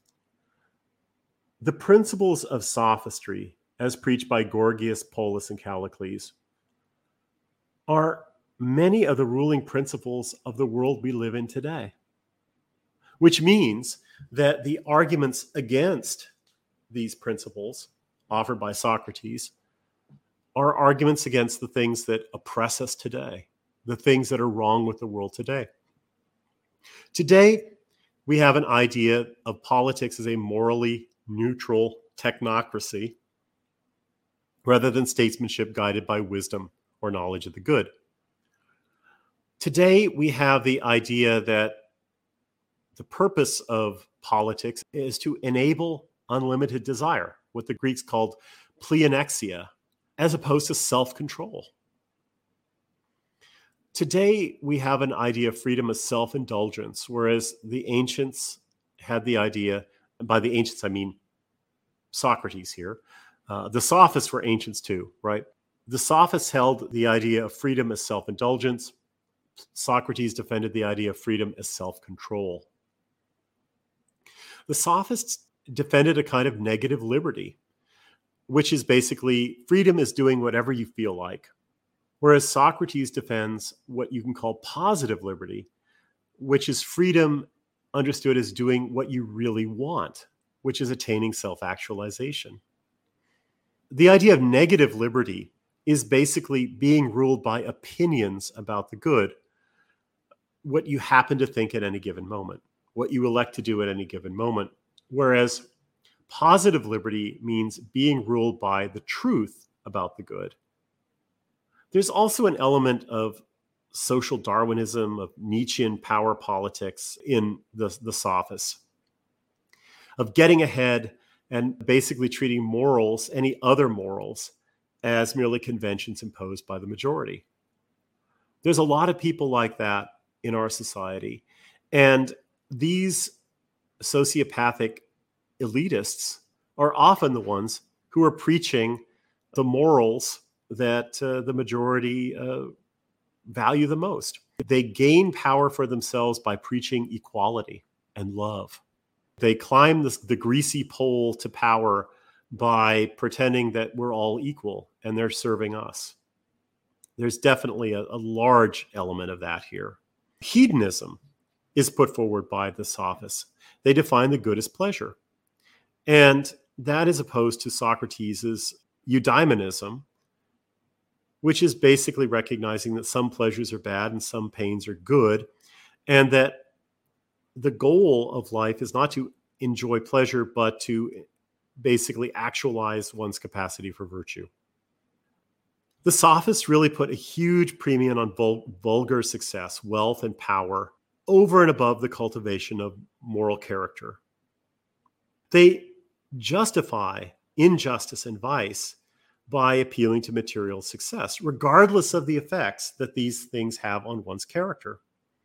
The principles of sophistry, as preached by Gorgias, Polus, and Callicles, are many of the ruling principles of the world we live in today, which means that the arguments against these principles offered by Socrates are arguments against the things that oppress us today, the things that are wrong with the world today. Today, we have an idea of politics as a morally neutral technocracy rather than statesmanship guided by wisdom or knowledge of the good. Today, we have the idea that the purpose of politics is to enable unlimited desire, what the Greeks called pleonexia, as opposed to self-control. Today, we have an idea of freedom as self-indulgence, whereas the ancients had the idea, and by the ancients, I mean Socrates here. The sophists were ancients too, right? The sophists held the idea of freedom as self-indulgence. Socrates defended the idea of freedom as self-control. The sophists defended a kind of negative liberty, which is basically freedom is doing whatever you feel like. Whereas Socrates defends what you can call positive liberty, which is freedom understood as doing what you really want, which is attaining self-actualization. The idea of negative liberty is basically being ruled by opinions about the good, what you happen to think at any given moment, what you elect to do at any given moment. Whereas positive liberty means being ruled by the truth about the good. There's also an element of social Darwinism, of Nietzschean power politics in the sophists, of getting ahead and basically treating morals, any other morals, as merely conventions imposed by the majority. There's a lot of people like that in our society. And these sociopathic elitists are often the ones who are preaching the morals that the majority value the most. They gain power for themselves by preaching equality and love. They climb the greasy pole to power by pretending that we're all equal and they're serving us. There's definitely a large element of that here. Hedonism is put forward by the sophists. They define the good as pleasure. And that is opposed to Socrates' eudaimonism, which is basically recognizing that some pleasures are bad and some pains are good, and that the goal of life is not to enjoy pleasure, but to basically actualize one's capacity for virtue. The sophists really put a huge premium on vulgar success, wealth, and power over and above the cultivation of moral character. They justify injustice and vice by appealing to material success, regardless of the effects that these things have on one's character.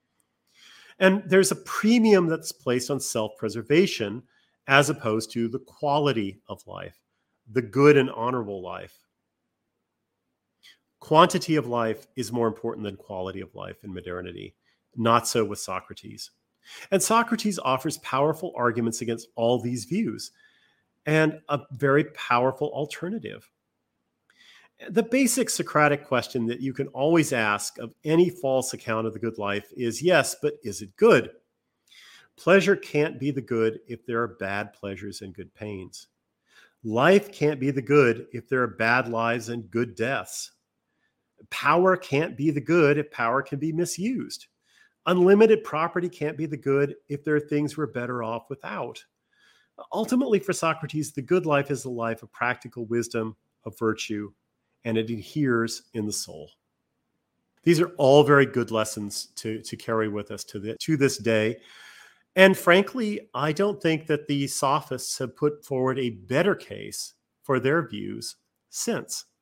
And there's a premium that's placed on self-preservation as opposed to the quality of life, the good and honorable life. Quantity of life is more important than quality of life in modernity. Not so with Socrates. And Socrates offers powerful arguments against all these views and a very powerful alternative. The basic Socratic question that you can always ask of any false account of the good life is, yes, but is it good? Pleasure can't be the good if there are bad pleasures and good pains. Life can't be the good if there are bad lives and good deaths. Power can't be the good if power can be misused. Unlimited property can't be the good if there are things we're better off without. Ultimately, for Socrates, the good life is the life of practical wisdom, of virtue, and it adheres in the soul. These are all very good lessons to carry with us to this day. And frankly, I don't think that the sophists have put forward a better case for their views since.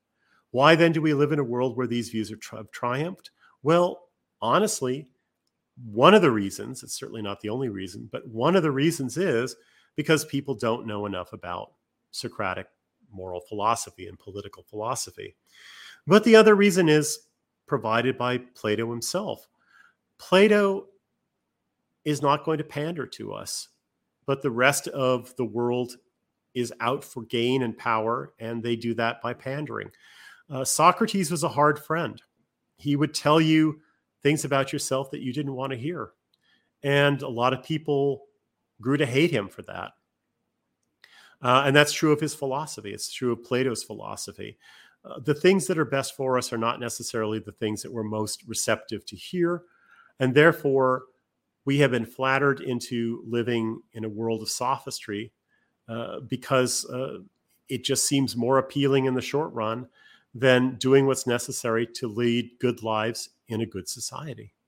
Why then do we live in a world where these views have triumphed? Well, honestly, one of the reasons, it's certainly not the only reason, but one of the reasons is because people don't know enough about Socratic moral philosophy and political philosophy. But the other reason is provided by Plato himself. Plato is not going to pander to us, but the rest of the world is out for gain and power, and they do that by pandering. Socrates was a hard friend. He would tell you things about yourself that you didn't want to hear. And a lot of people grew to hate him for that. And that's true of his philosophy. It's true of Plato's philosophy. The things that are best for us are not necessarily the things that we're most receptive to hear. And therefore, we have been flattered into living in a world of sophistry because it just seems more appealing in the short run than doing what's necessary to lead good lives in a good society.